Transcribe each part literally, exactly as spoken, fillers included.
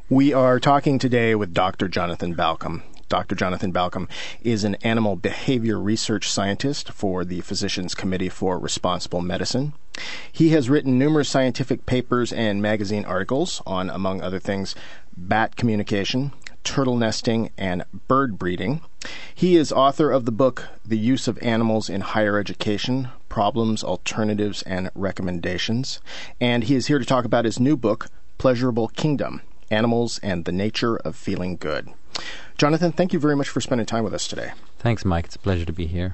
We are talking today with Doctor Jonathan Balcombe. Doctor Jonathan Balcombe is an animal behavior research scientist for the Physicians Committee for Responsible Medicine. He has written numerous scientific papers and magazine articles on, among other things, bat communication, turtle nesting, and bird breeding. He is author of the book, The Use of Animals in Higher Education, Problems, Alternatives, and Recommendations. And he is here to talk about his new book, Pleasurable Kingdom, Animals and the Nature of Feeling Good. Jonathan, thank you very much for spending time with us today. Thanks, Mike. It's a pleasure to be here.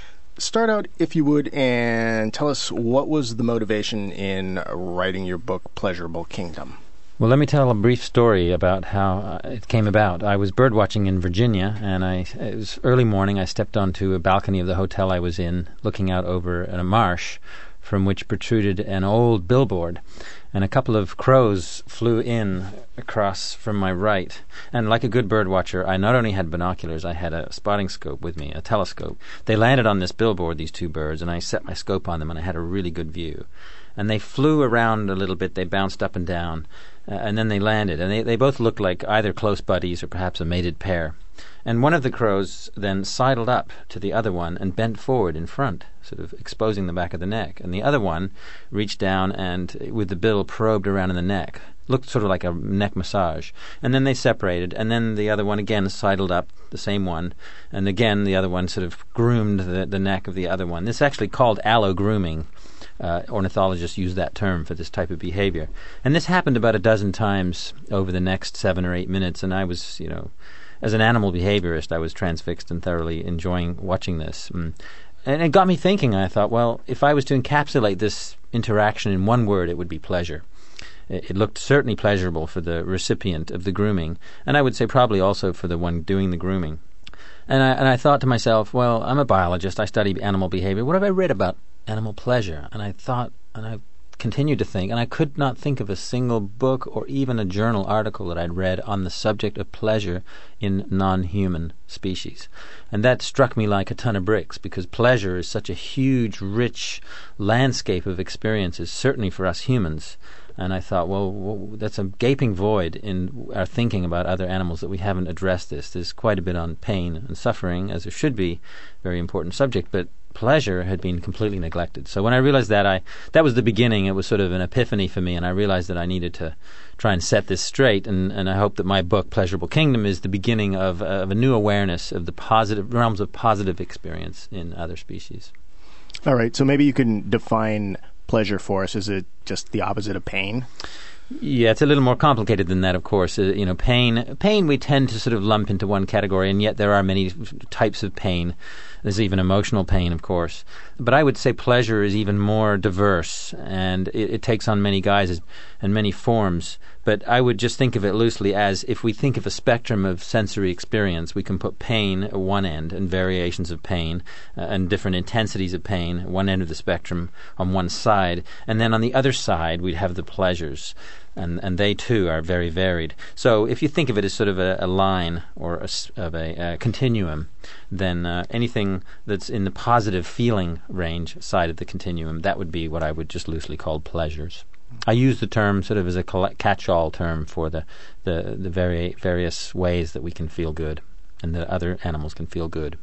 Start out, if you would, and tell us what was the motivation in writing your book, Pleasurable Kingdom? Well, let me tell a brief story about how uh, it came about. I was birdwatching in Virginia, and I it was early morning. I stepped onto a balcony of the hotel I was in, looking out over a marsh from which protruded an old billboard, and a couple of crows flew in across from my right. And like a good bird watcher, I not only had binoculars, I had a spotting scope with me, a telescope. They landed on this billboard, these two birds, and I set my scope on them, and I had a really good view. And they flew around a little bit. They bounced up and down, uh, and then they landed. And they, they both looked like either close buddies or perhaps a mated pair. And one of the crows then sidled up to the other one and bent forward in front, sort of exposing the back of the neck. And the other one reached down and, with the bill, probed around in the neck. Looked sort of like a neck massage. And then they separated, and then the other one again sidled up, the same one, and again the other one sort of groomed the, the neck of the other one. This is actually called allo-grooming. Uh, ornithologists use that term for this type of behavior. And this happened about a dozen times over the next seven or eight minutes, and I was, you know, as an animal behaviorist, I was transfixed and thoroughly enjoying watching this. Mm. And it got me thinking. I thought, well, if I was to encapsulate this interaction in one word, it would be pleasure. It, it looked certainly pleasurable for the recipient of the grooming, and I would say probably also for the one doing the grooming. And I, and I thought to myself, well, I'm a biologist. I study animal behavior. What have I read about animal pleasure? And I thought, and I continued to think, and I could not think of a single book or even a journal article that I'd read on the subject of pleasure in non-human species. And that struck me like a ton of bricks, because pleasure is such a huge, rich landscape of experiences, certainly for us humans. And I thought, well, well, that's a gaping void in our thinking about other animals that we haven't addressed this. There's quite a bit on pain and suffering, as there should be, very important subject, but pleasure had been completely neglected. So when I realized that, I that was the beginning. It was sort of an epiphany for me, and I realized that I needed to try and set this straight, and, and I hope that my book, Pleasurable Kingdom, is the beginning of, uh, of a new awareness of the positive realms of positive experience in other species. All right, so maybe you can define pleasure for us. Is it just the opposite of pain? Yeah, it's a little more complicated than that, of course. Uh, you know, pain, pain we tend to sort of lump into one category, and yet there are many types of pain. There's even emotional pain, of course. But I would say pleasure is even more diverse, and it, it takes on many guises and many forms. But I would just think of it loosely as, if we think of a spectrum of sensory experience, we can put pain at one end and variations of pain uh, and different intensities of pain at one end of the spectrum on one side. And then on the other side, we'd have the pleasures. And, and they, too, are very varied. So if you think of it as sort of a, a line or a, of a, a continuum, then uh, anything that's in the positive feeling range side of the continuum, that would be what I would just loosely call pleasures. I use the term sort of as a catch-all term for the, the, the vari- various ways that we can feel good and that other animals can feel good.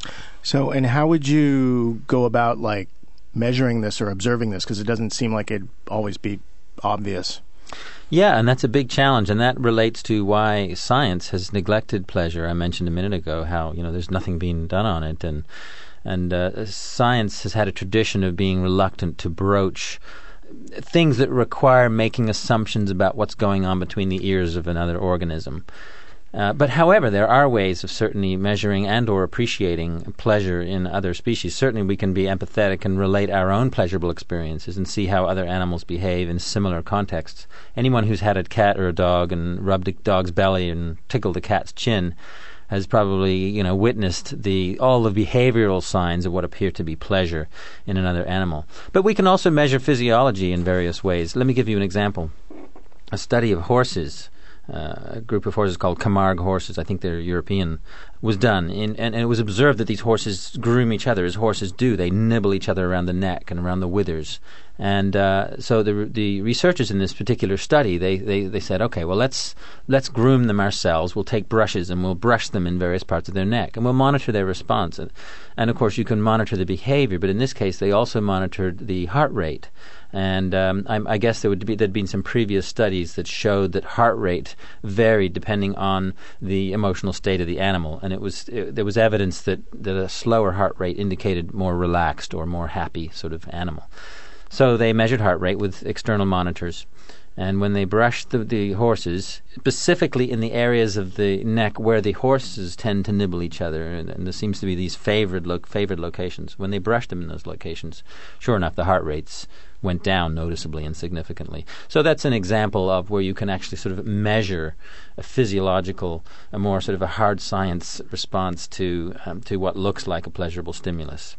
So, and how would you go about, like, measuring this or observing this? Because it doesn't seem like it'd always be obvious. Yeah, and that's a big challenge, and that relates to why science has neglected pleasure. I mentioned a minute ago how, you know, there's nothing being done on it, and and uh, science has had a tradition of being reluctant to broach things that require making assumptions about what's going on between the ears of another organism. Uh, but however, there are ways of certainly measuring and or appreciating pleasure in other species. Certainly we can be empathetic and relate our own pleasurable experiences and see how other animals behave in similar contexts. Anyone who's had a cat or a dog and rubbed a dog's belly and tickled a cat's chin has probably, you know, witnessed the all the behavioral signs of what appear to be pleasure in another animal. But we can also measure physiology in various ways. Let me give you an example. A study of horses, uh, a group of horses called Camargue horses, I think they're European, was done, in, and, and it was observed that these horses groom each other, as horses do. They nibble each other around the neck and around the withers. And uh, so the the researchers in this particular study, they, they, they said, okay, well, let's let's groom them ourselves. We'll take brushes and we'll brush them in various parts of their neck, and we'll monitor their response. And, and of course, you can monitor the behavior, but in this case, they also monitored the heart rate. And um, I, I guess there would be there'd been some previous studies that showed that heart rate varied depending on the emotional state of the animal, and it was it, there was evidence that, that a slower heart rate indicated more relaxed or more happy sort of animal. So they measured heart rate with external monitors, and when they brushed the, the horses, specifically in the areas of the neck where the horses tend to nibble each other, and, and there seems to be these favored lo- favored locations, when they brushed them in those locations, sure enough, the heart rates went down noticeably and significantly. So that's an example of where you can actually sort of measure a physiological, a more sort of a hard science response to um, to what looks like a pleasurable stimulus.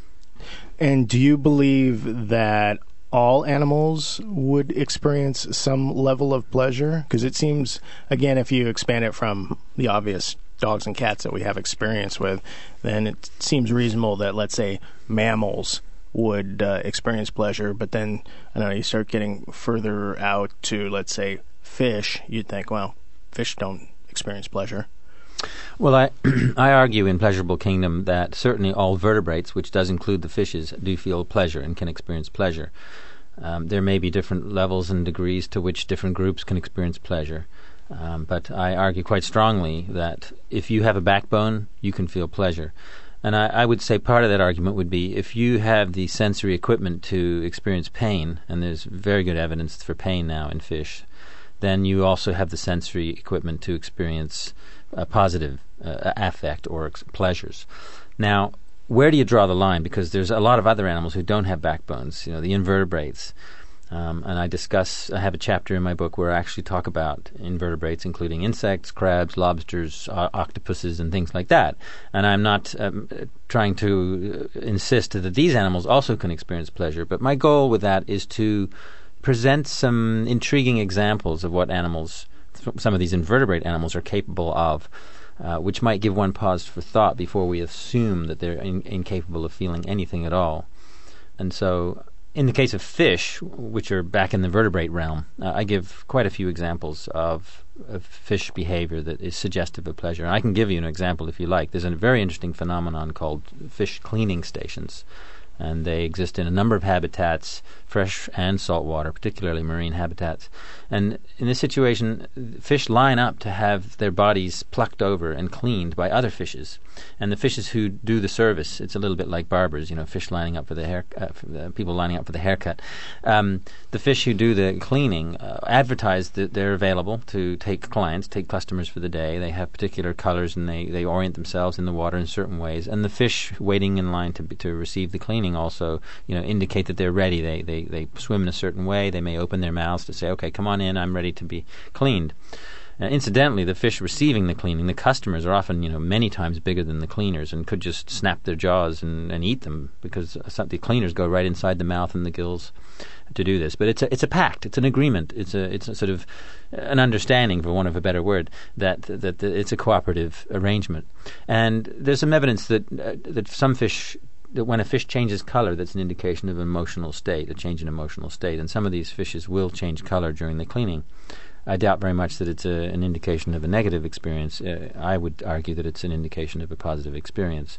And do you believe that all animals would experience some level of pleasure? Because it seems, again, if you expand it from the obvious dogs and cats that we have experience with, then it seems reasonable that, let's say, mammals would uh, experience pleasure. But then, I don't know, you start getting further out to, let's say, fish, you'd think, well, fish don't experience pleasure. Well, I I argue in Pleasurable Kingdom that certainly all vertebrates, which does include the fishes, do feel pleasure and can experience pleasure. Um, there may be different levels and degrees to which different groups can experience pleasure. Um, but I argue quite strongly that if you have a backbone, you can feel pleasure. And I, I would say part of that argument would be if you have the sensory equipment to experience pain, and there's very good evidence for pain now in fish, then you also have the sensory equipment to experience a positive uh, affect or ex- pleasures. Now, where do you draw the line? Because there's a lot of other animals who don't have backbones, you know, the invertebrates. Um, and I discuss, I have a chapter in my book where I actually talk about invertebrates, including insects, crabs, lobsters, uh, octopuses, and things like that. And I'm not um, trying to uh, insist that these animals also can experience pleasure, but my goal with that is to present some intriguing examples of what animals, some of these invertebrate animals, are capable of, uh, which might give one pause for thought before we assume that they're in- incapable of feeling anything at all. And so, in the case of fish, which are back in the vertebrate realm, uh, I give quite a few examples of, of fish behavior that is suggestive of pleasure. And I can give you an example if you like. There's a very interesting phenomenon called fish cleaning stations. And they exist in a number of habitats, fresh and saltwater, particularly marine habitats. And in this situation, fish line up to have their bodies plucked over and cleaned by other fishes. And the fishes who do the service, it's a little bit like barbers, you know, fish lining up for the hair, uh, for the people lining up for the haircut. Um, the fish who do the cleaning uh, advertise that they're available to take clients, take customers for the day. They have particular colors and they, they orient themselves in the water in certain ways. And the fish waiting in line to to receive the cleaning also, you know, indicate that they're ready. They, they they swim in a certain way. They may open their mouths to say, okay, come on in, I'm ready to be cleaned. Uh, incidentally, the fish receiving the cleaning, the customers are often, you know, many times bigger than the cleaners and could just snap their jaws and, and eat them because some, the cleaners go right inside the mouth and the gills to do this. But it's a it's a pact. It's an agreement. It's a it's a sort of an understanding, for want of a better word, that that, that it's a cooperative arrangement. And there's some evidence that uh, that some fish, that when a fish changes color, that's an indication of emotional state, a change in emotional state. And some of these fishes will change color during the cleaning. I doubt very much that it's a, an indication of a negative experience. Uh, I would argue that it's an indication of a positive experience.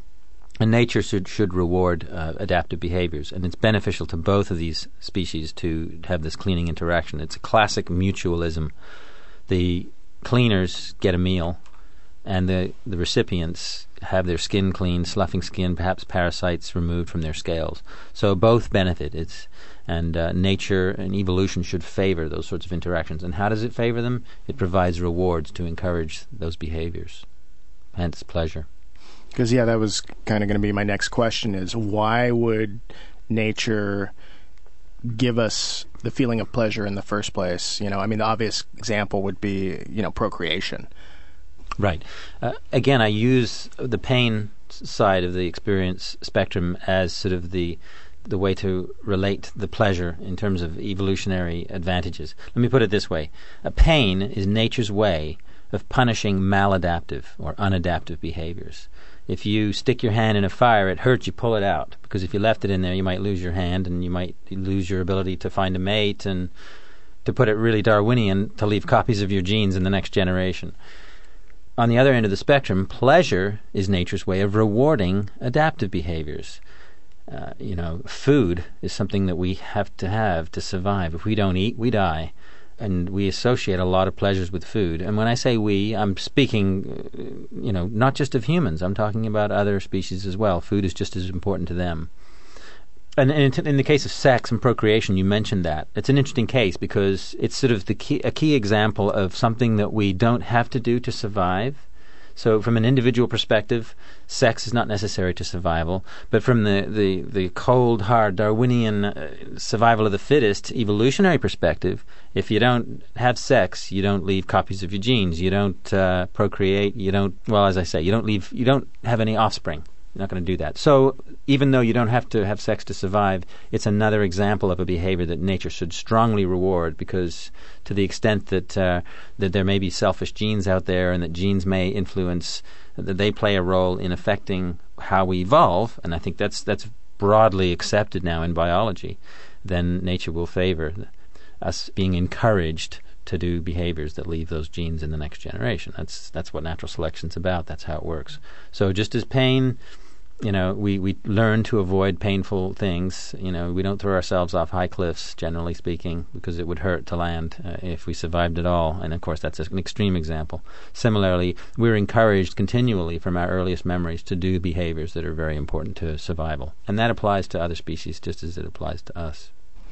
And nature should, should reward uh, adaptive behaviors, and it's beneficial to both of these species to have this cleaning interaction. It's a classic mutualism. The cleaners get a meal, and the, the recipients have their skin cleaned, sloughing skin, perhaps parasites removed from their scales. So both benefit. It's and uh, nature and evolution should favor those sorts of interactions. And how does it favor them? It provides rewards to encourage those behaviors, hence pleasure. Because, yeah, that was kind of going to be my next question is, why would nature give us the feeling of pleasure in the first place? You know, I mean, the obvious example would be, you know, procreation. Right. Uh, again, I use the pain side of the experience spectrum as sort of the the way to relate the pleasure in terms of evolutionary advantages. Let me put it this way. A pain is nature's way of punishing maladaptive or unadaptive behaviors. If you stick your hand in a fire, it hurts, you pull it out. Because if you left it in there, you might lose your hand and you might lose your ability to find a mate and, to put it really Darwinian, to leave copies of your genes in the next generation. On the other end of the spectrum, pleasure is nature's way of rewarding adaptive behaviors. Uh, you know, food is something that we have to have to survive. If we don't eat, we die. And we associate a lot of pleasures with food. And when I say we, I'm speaking, you know, not just of humans. I'm talking about other species as well. Food is just as important to them. And in, in the case of sex and procreation, you mentioned that. It's an interesting case because it's sort of the key, a key example of something that we don't have to do to survive. So from an individual perspective, sex is not necessary to survival. But from the, the, the cold, hard, Darwinian uh, survival of the fittest evolutionary perspective, if you don't have sex, you don't leave copies of your genes. You don't uh, procreate. You don't, well, as I say, you don't leave, you don't have any offspring. You're not going to do that. So even though you don't have to have sex to survive, it's another example of a behavior that nature should strongly reward, because to the extent that uh, that there may be selfish genes out there and that genes may influence, that they play a role in affecting how we evolve, and I think that's that's broadly accepted now in biology, then nature will favor us being encouraged to do behaviors that leave those genes in the next generation. That's that's what natural selection's about. That's how it works. So just as pain, you know, we, we learn to avoid painful things. You know, we don't throw ourselves off high cliffs, generally speaking, because it would hurt to land uh, if we survived at all. And, of course, that's an extreme example. Similarly, we're encouraged continually from our earliest memories to do behaviors that are very important to survival. And that applies to other species just as it applies to us.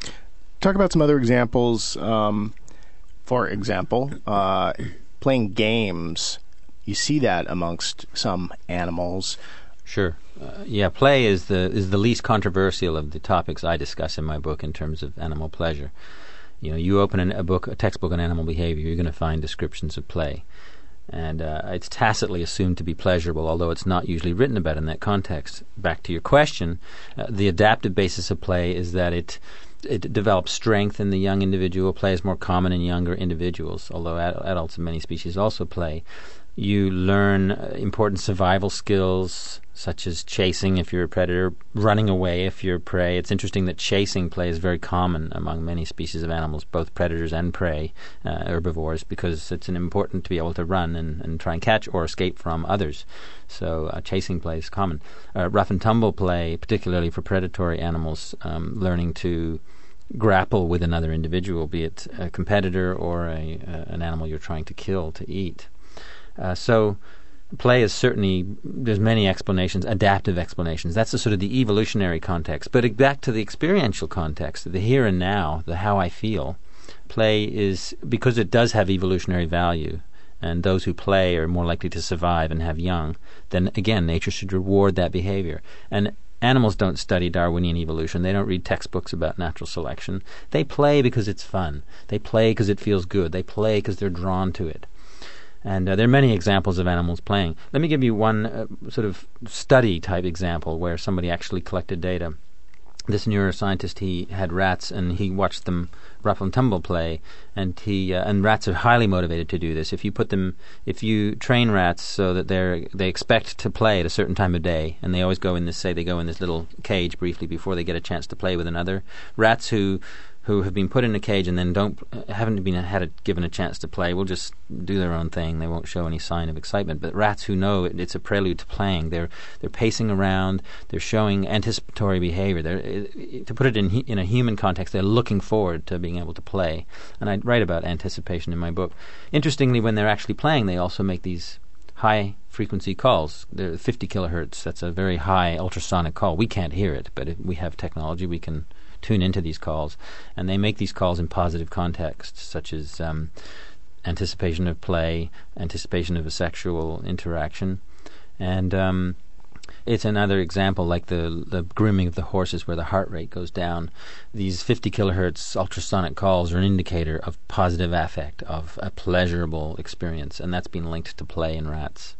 Talk about some other examples. Um, for example, uh, playing games. You see that amongst some animals. Sure. Uh, yeah, play is the is the least controversial of the topics I discuss in my book in terms of animal pleasure. You know, you open an, a book, a textbook on animal behavior, you're going to find descriptions of play. And uh, it's tacitly assumed to be pleasurable, although it's not usually written about in that context. Back to your question, uh, the adaptive basis of play is that it it develops strength in the young individual. Play is more common in younger individuals, although ad- adults in many species also play. You learn uh, important survival skills, such as chasing if you're a predator, running away if you're prey. It's interesting that chasing play is very common among many species of animals, both predators and prey, uh, herbivores, because it's an important to be able to run and, and try and catch or escape from others. So uh, chasing play is common. Uh, rough and tumble play, particularly for predatory animals, um, learning to grapple with another individual, be it a competitor or a, uh, an animal you're trying to kill to eat. Uh, so play is certainly, there's many explanations, adaptive explanations. That's the sort of the evolutionary context. But back to the experiential context, the here and now, the how I feel, play is, because it does have evolutionary value, and those who play are more likely to survive and have young, then again, nature should reward that behavior. And animals don't study Darwinian evolution. They don't read textbooks about natural selection. They play because it's fun. They play because it feels good. They play because they're drawn to it. And uh, there are many examples of animals playing. Let me give you one uh, sort of study-type example where somebody actually collected data. This neuroscientist, he had rats, and he watched them rough and tumble play, and he uh, and rats are highly motivated to do this. If you put them, if you train rats so that they're they expect to play at a certain time of day, and they always go in this, say they go in this little cage briefly before they get a chance to play with another. Rats who who have been put in a cage and then don't haven't been had a, given a chance to play will just do their own thing. They won't show any sign of excitement. But rats who know it, it's a prelude to playing, they're they're pacing around, they're showing anticipatory behavior. They're, to put it in in a human context, they're looking forward to being able to play. And I write about anticipation in my book. Interestingly, when they're actually playing, they also make these high frequency calls. They're fifty kilohertz. That's a very high ultrasonic call. We can't hear it, but if we have technology, we can tune into these calls, and they make these calls in positive contexts, such as um, anticipation of play, anticipation of a sexual interaction, and um, it's another example like the the grooming of the horses, where the heart rate goes down. These fifty kilohertz ultrasonic calls are an indicator of positive affect, of a pleasurable experience, and that's been linked to play in rats.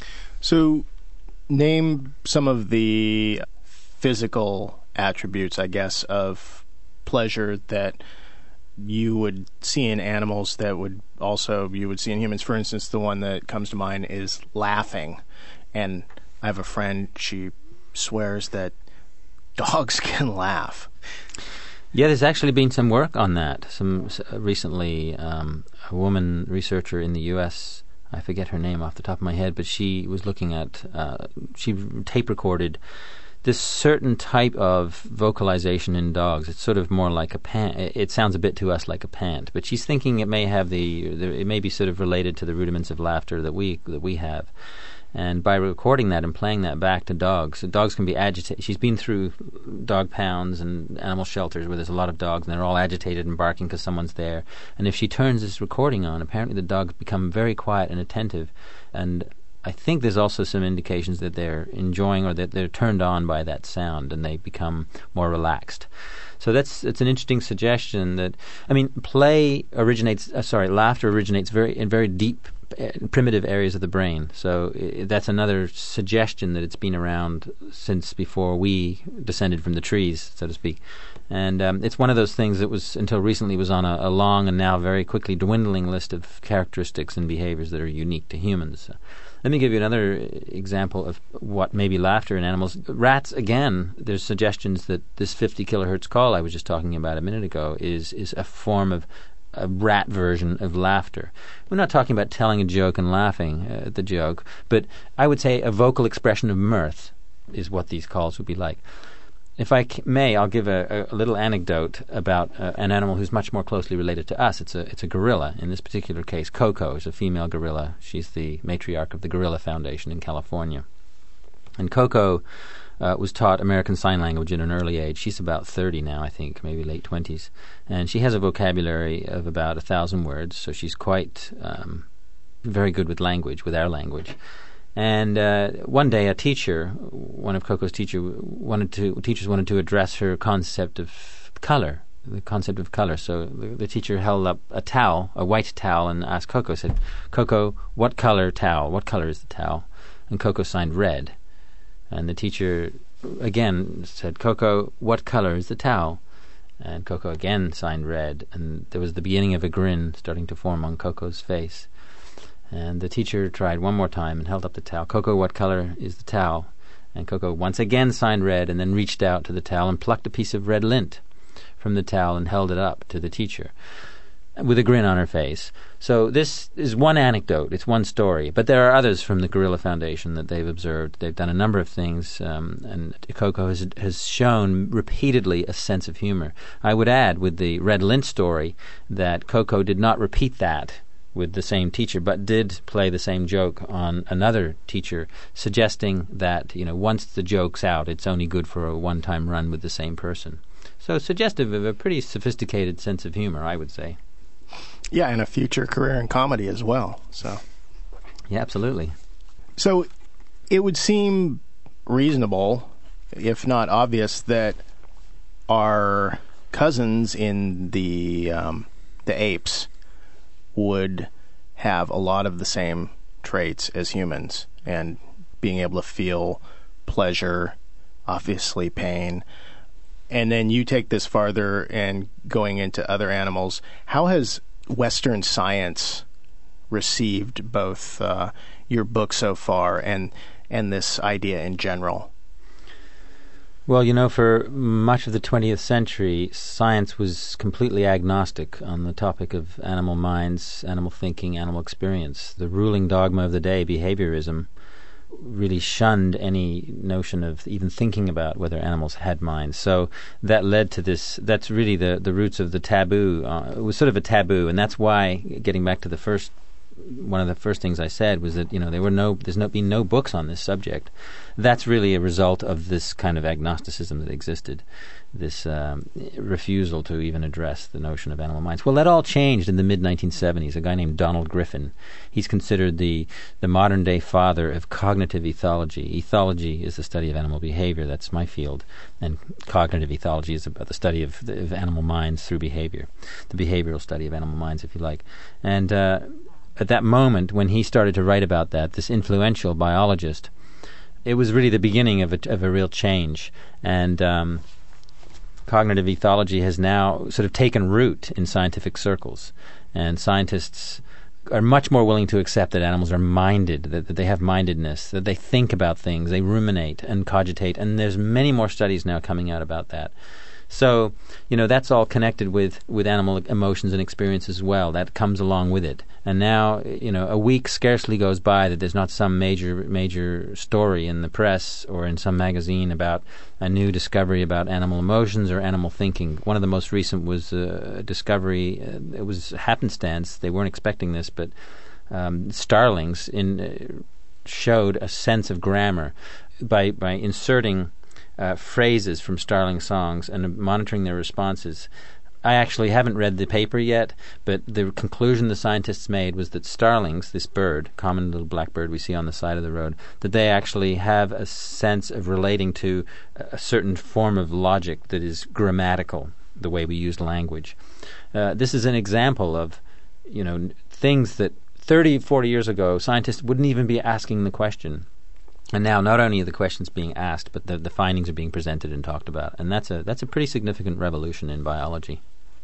So, name some of the physical attributes, I guess, of pleasure that you would see in animals that would also you would see in humans. For instance, the one that comes to mind is laughing. And I have a friend, she swears that dogs can laugh. Yeah, there's actually been some work on that. Some uh, recently, um, a woman researcher in the U S, I forget her name off the top of my head, but she was looking at, uh, she tape recorded this certain type of vocalization in dogs. It's sort of more like a pant. It sounds a bit to us like a pant, but she's thinking it may have the, the it may be sort of related to the rudiments of laughter that we that we have. And by recording that and playing that back to dogs, dogs can be agitated. She's been through dog pounds and animal shelters where there's a lot of dogs and they're all agitated and barking because someone's there. And if she turns this recording on, apparently the dogs become very quiet and attentive. And I think there's also some indications that they're enjoying or that they're turned on by that sound and they become more relaxed. So that's it's an interesting suggestion that, I mean, play originates, uh, sorry, laughter originates very in very deep primitive areas of the brain. So I- that's another suggestion that it's been around since before we descended from the trees, so to speak. And um, it's one of those things that was, until recently, was on a, a long and now very quickly dwindling list of characteristics and behaviors that are unique to humans. So let me give you another example of what may be laughter in animals. Rats, again, there's suggestions that this fifty kilohertz call I was just talking about a minute ago is is a form of a rat version of laughter. We're not talking about telling a joke and laughing uh, at the joke, but I would say a vocal expression of mirth is what these calls would be like. If I c- may, I'll give a, a little anecdote about uh, an animal who's much more closely related to us. It's a it's a gorilla. In this particular case, Coco is a female gorilla. She's the matriarch of the Gorilla Foundation in California. And Coco uh, was taught American Sign Language at an early age. She's about thirty now, I think, maybe late twenties. And she has a vocabulary of about a thousand words, so she's quite um, very good with language, with our language. And uh, one day, a teacher, one of Coco's teacher, wanted to teachers wanted to address her concept of color, the concept of color. So the, the teacher held up a towel, a white towel, and asked Coco, said, "Coco, what color towel? What color is the towel?" And Coco signed red. And the teacher again said, "Coco, what color is the towel?" And Coco again signed red. And there was the beginning of a grin starting to form on Coco's face. And the teacher tried one more time and held up the towel. "Coco, what color is the towel?" And Coco once again signed red and then reached out to the towel and plucked a piece of red lint from the towel and held it up to the teacher with a grin on her face. So this is one anecdote. It's one story. But there are others from the Gorilla Foundation that they've observed. They've done a number of things, um, and Coco has, has shown repeatedly a sense of humor. I would add, with the red lint story, that Coco did not repeat that with the same teacher, but did play the same joke on another teacher, suggesting that, you know, once the joke's out, it's only good for a one-time run with the same person. So suggestive of a pretty sophisticated sense of humor, I would say. Yeah, and a future career in comedy as well. So, yeah, absolutely. So it would seem reasonable, if not obvious, that our cousins in the um, the apes would have a lot of the same traits as humans, and being able to feel pleasure, obviously pain. And then you take this farther and going into other animals. How has Western science received both uh, your book so far and and this idea in general? Well, you know, for much of the twentieth century, science was completely agnostic on the topic of animal minds, animal thinking, animal experience. The ruling dogma of the day, behaviorism, really shunned any notion of even thinking about whether animals had minds. So that led to this, that's really the, the roots of the taboo. Uh, it was sort of a taboo, and that's why, getting back to the first, one of the first things I said was that, you know, there were no, there's no, been no books on this subject. That's really a result of this kind of agnosticism that existed, this um, refusal to even address the notion of animal minds. Well, that all changed in the mid nineteen seventies. A guy named Donald Griffin, he's considered the, the modern-day father of cognitive ethology. Ethology is the study of animal behavior. That's my field. And cognitive ethology is about the study of, the, of animal minds through behavior, the behavioral study of animal minds, if you like. And uh, at that moment, when he started to write about that, this influential biologist, it was really the beginning of a, of a real change. And um, cognitive ethology has now sort of taken root in scientific circles, and scientists are much more willing to accept that animals are minded, that, that they have mindedness, that they think about things, they ruminate and cogitate, and there's many more studies now coming out about that. So, you know, that's all connected with, with animal emotions and experience as well. That comes along with it. And now, you know, a week scarcely goes by that there's not some major major story in the press or in some magazine about a new discovery about animal emotions or animal thinking. One of the most recent was a discovery, uh, it was happenstance, they weren't expecting this, but um, starlings in, uh, showed a sense of grammar by by inserting Uh, phrases from starling songs and monitoring their responses. I actually haven't read the paper yet, but the conclusion the scientists made was that starlings, this bird, common little black bird we see on the side of the road, that they actually have a sense of relating to a certain form of logic that is grammatical, the way we use language. Uh, this is an example of, you know, things that thirty, forty years ago scientists wouldn't even be asking the question. And now, not only are the questions being asked, but the, the findings are being presented and talked about, and that's a that's a pretty significant revolution in biology.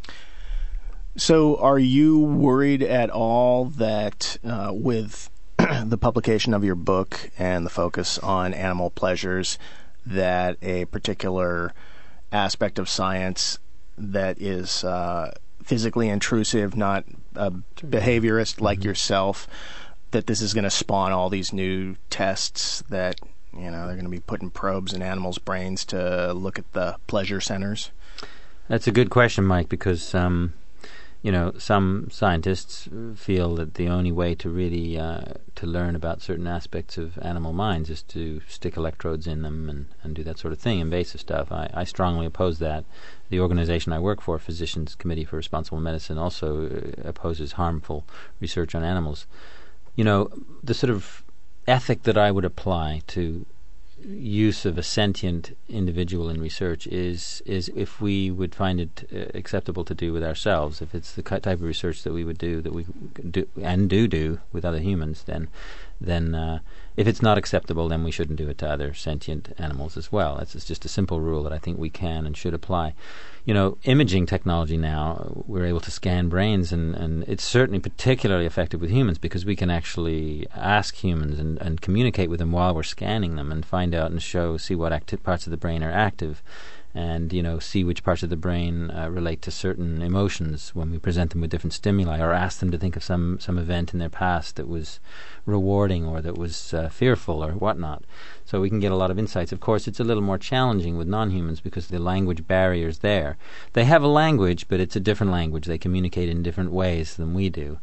So, are you worried at all that uh, with the publication of your book and the focus on animal pleasures, that a particular aspect of science that is uh, physically intrusive, not a behaviorist like mm-hmm. yourself, that this is going to spawn all these new tests that, you know, they're going to be putting probes in animals' brains to look at the pleasure centers? That's a good question, Mike, because, um, you know, some scientists feel that the only way to really uh, to learn about certain aspects of animal minds is to stick electrodes in them and, and do that sort of thing, invasive stuff. I, I strongly oppose that. The organization I work for, Physicians Committee for Responsible Medicine, also uh, opposes harmful research on animals. You know, the sort of ethic that I would apply to use of a sentient individual in research is is if we would find it uh, acceptable to do with ourselves, if it's the type of research that we would do, that we do and do do with other humans, then then uh, if it's not acceptable, then we shouldn't do it to other sentient animals as well. That's it's just a simple rule that I think we can and should apply. You know, imaging technology now, we're able to scan brains, and, and it's certainly particularly effective with humans because we can actually ask humans and, and communicate with them while we're scanning them and find out and show, see what acti- parts of the brain are active, and, you know, see which parts of the brain uh, relate to certain emotions when we present them with different stimuli, or ask them to think of some, some event in their past that was rewarding or that was uh, fearful or whatnot. So we can get a lot of insights. Of course, it's a little more challenging with non-humans because the language barrier's there. They have a language, but it's a different language. They communicate in different ways than we do.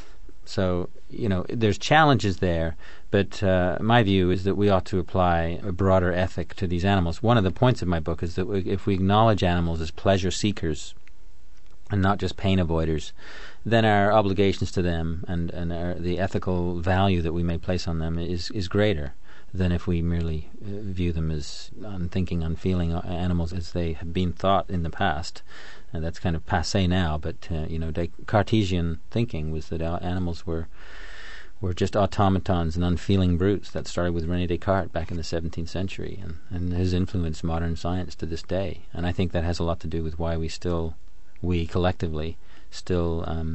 So, you know, there's challenges there, but uh, my view is that we ought to apply a broader ethic to these animals. One of the points of my book is that we, if we acknowledge animals as pleasure seekers and not just pain avoiders, then our obligations to them and, and our, the ethical value that we may place on them is, is greater than if we merely uh, view them as unthinking, unfeeling animals as they have been thought in the past. And that's kind of passé now, but uh, you know, Des- Cartesian thinking was that animals were were just automatons and unfeeling brutes. That started with René Descartes back in the seventeenth century, and, and has influenced modern science to this day. And I think that has a lot to do with why we still, we collectively, still um,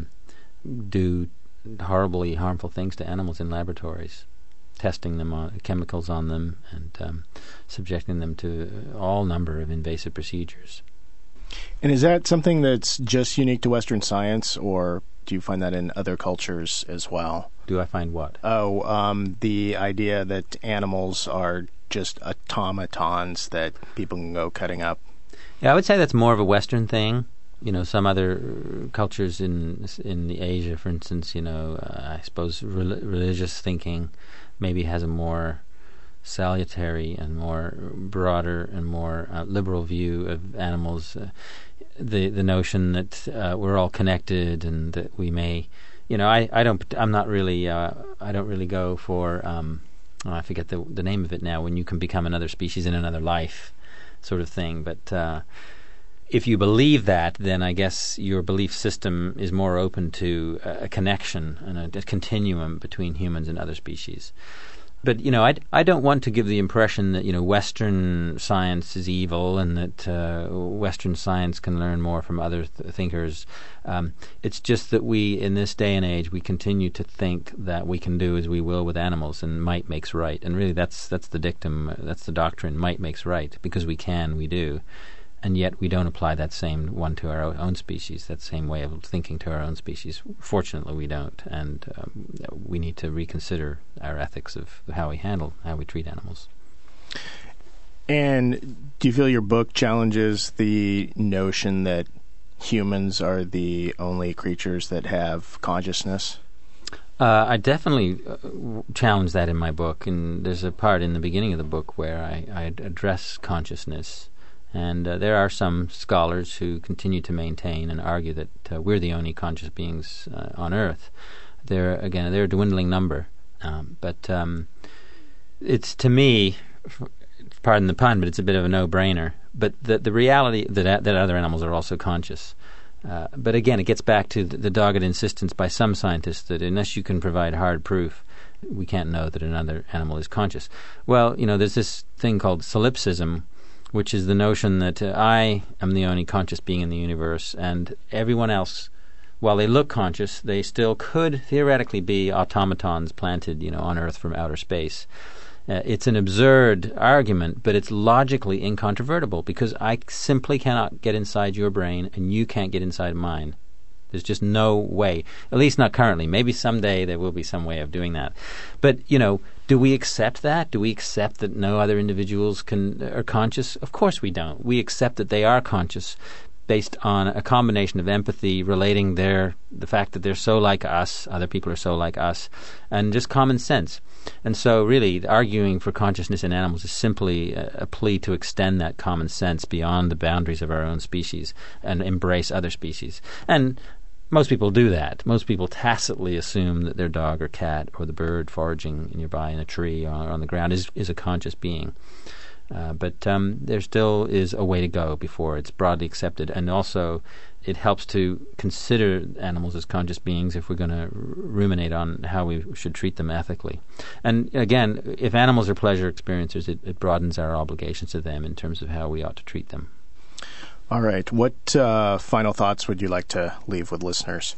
do horribly harmful things to animals in laboratories, testing them on chemicals on them and um, subjecting them to all number of invasive procedures. And is that something that's just unique to Western science, or do you find that in other cultures as well? Do I find what? Oh, um, the idea that animals are just automatons that people can go cutting up. Yeah, I would say that's more of a Western thing. You know, some other cultures in in Asia, for instance, you know, uh, I suppose re- religious thinking maybe has a more salutary and more broader and more uh, liberal view of animals. Uh, the the notion that uh, we're all connected and that we may, you know, I, I don't I'm not really uh, I don't really go for um, oh, I forget the the name of it now, when you can become another species in another life, sort of thing. But uh, if you believe that, then I guess your belief system is more open to a, a connection and a, a continuum between humans and other species. But, you know, I, I don't want to give the impression that, you know, Western science is evil and that uh, Western science can learn more from other th- thinkers. Um, it's just that we, in this day and age, we continue to think that we can do as we will with animals, and might makes right. And really that's that's the dictum, that's the doctrine, might makes right. Because we can, we do. And yet we don't apply that same one to our own species, that same way of thinking to our own species. Fortunately, we don't, and um, we need to reconsider our ethics of how we handle, how we treat animals. And do you feel your book challenges the notion that humans are the only creatures that have consciousness? Uh, I definitely uh, challenge that in my book, and there's a part in the beginning of the book where I, I address consciousness. And uh, there are some scholars who continue to maintain and argue that uh, we're the only conscious beings uh, on Earth. They're, again, they're a dwindling number. Um, but um, it's, to me, pardon the pun, but it's a bit of a no-brainer. But the, the reality that that other animals are also conscious. Uh, but again, it gets back to the, the dogged insistence by some scientists that unless you can provide hard proof, we can't know that another animal is conscious. Well, you know, there's this thing called solipsism, which is the notion that uh, I am the only conscious being in the universe, and everyone else, while they look conscious, they still could theoretically be automatons planted, you know, on Earth from outer space. Uh, it's an absurd argument, but it's logically incontrovertible, because I simply cannot get inside your brain, and you can't get inside mine. There's just no way, at least not currently. Maybe someday there will be some way of doing that. But, you know, do we accept that? Do we accept that no other individuals can are conscious? Of course we don't. We accept that they are conscious based on a combination of empathy relating their the fact that they're so like us, other people are so like us, and just common sense. And so really arguing for consciousness in animals is simply a, a plea to extend that common sense beyond the boundaries of our own species and embrace other species. And most people do that. Most people tacitly assume that their dog or cat or the bird foraging nearby in a tree or on the ground is, is a conscious being. Uh, but um, there still is a way to go before it's broadly accepted. And also it helps to consider animals as conscious beings if we're going to ruminate on how we should treat them ethically. And again, if animals are pleasure experiencers, it, it broadens our obligations to them in terms of how we ought to treat them. All right. What uh, final thoughts would you like to leave with listeners?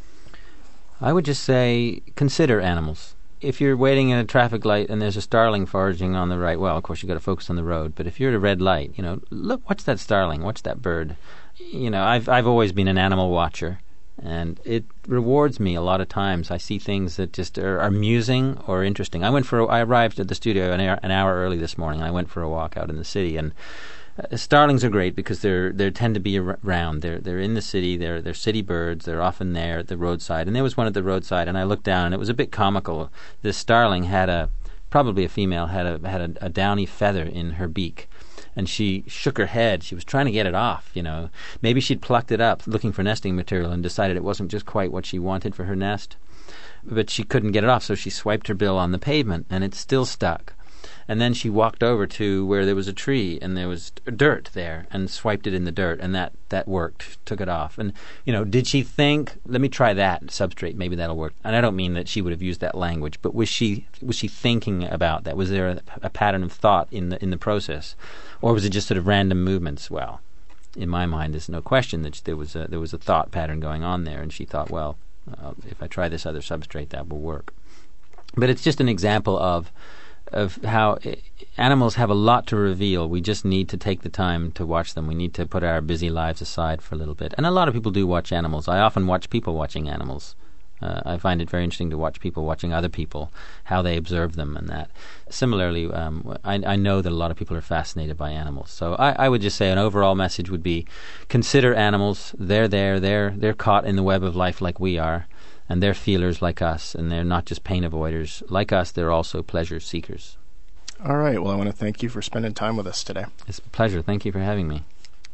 I would just say consider animals. If you're waiting at a traffic light and there's a starling foraging on the right, well, of course, you've got to focus on the road. But if you're at a red light, you know, look, what's that starling? What's that bird? You know, I've I've always been an animal watcher, and it rewards me a lot of times. I see things that just are, are amusing or interesting. I went for a, I arrived at the studio an hour, an hour early this morning, and I went for a walk out in the city, and Uh, starlings are great because they're they tend to be around. They're they're in the city. They're they're city birds. They're often there at the roadside. And there was one at the roadside, and I looked down, and it was a bit comical. This starling had a probably a female had a had a, a downy feather in her beak, and she shook her head. She was trying to get it off. You know, maybe she'd plucked it up looking for nesting material and decided it wasn't just quite what she wanted for her nest, but she couldn't get it off. So she swiped her bill on the pavement, and it still stuck. And then she walked over to where there was a tree and there was dirt there and swiped it in the dirt, and that, that worked, took it off. And, you know, did she think, let me try that substrate, maybe that'll work? And I don't mean that she would have used that language, but was she was she thinking about that? Was there a, a pattern of thought in the in the process? Or was it just sort of random movements? Well, in my mind, there's no question that there was a, there was a thought pattern going on there, and she thought, well, uh, if I try this other substrate, that will work. But it's just an example of of how animals have a lot to reveal. We just need to take the time to watch them. We need to put our busy lives aside for a little bit. And a lot of people do watch animals. I often watch people watching animals. Uh, I find it very interesting to watch people watching other people, how they observe them and that. Similarly, um, I, I know that a lot of people are fascinated by animals. So I, I would just say an overall message would be consider animals. They're there. They're, they're caught in the web of life like we are. And they're feelers like us, and they're not just pain avoiders. Like us, they're also pleasure seekers. All right. Well, I want to thank you for spending time with us today. It's a pleasure. Thank you for having me.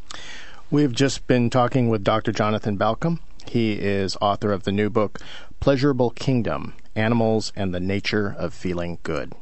We've just been talking with Doctor Jonathan Balcom. He is author of the new book, Pleasurable Kingdom, Animals and the Nature of Feeling Good.